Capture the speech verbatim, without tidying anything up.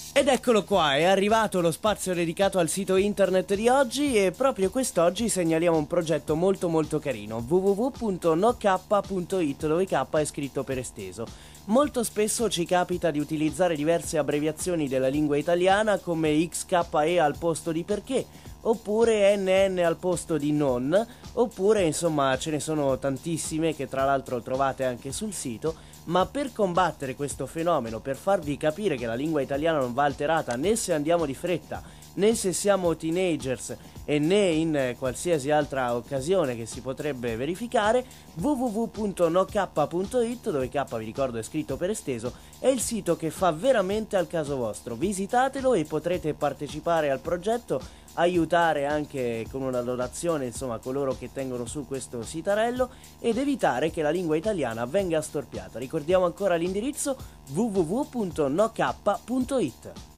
Ed eccolo qua, è arrivato lo spazio dedicato al sito internet di oggi e proprio quest'oggi segnaliamo un progetto molto molto carino, w w w punto no k punto i t, dove K è scritto per esteso. Molto spesso ci capita di utilizzare diverse abbreviazioni della lingua italiana come x k e al posto di perché, oppure n n al posto di non, oppure insomma ce ne sono tantissime che tra l'altro trovate anche sul sito. Ma per combattere questo fenomeno, per farvi capire che la lingua italiana non va alterata né se andiamo di fretta, né se siamo teenagers e né in qualsiasi altra occasione che si potrebbe verificare, w w w punto no k punto i t, dove K vi ricordo è scritto per esteso, è il sito che fa veramente al caso vostro. Visitatelo e potrete partecipare al progetto, aiutare anche con una donazione insomma coloro che tengono su questo sitarello ed evitare che la lingua italiana venga storpiata. Ricordiamo ancora l'indirizzo w w w punto no k punto i t.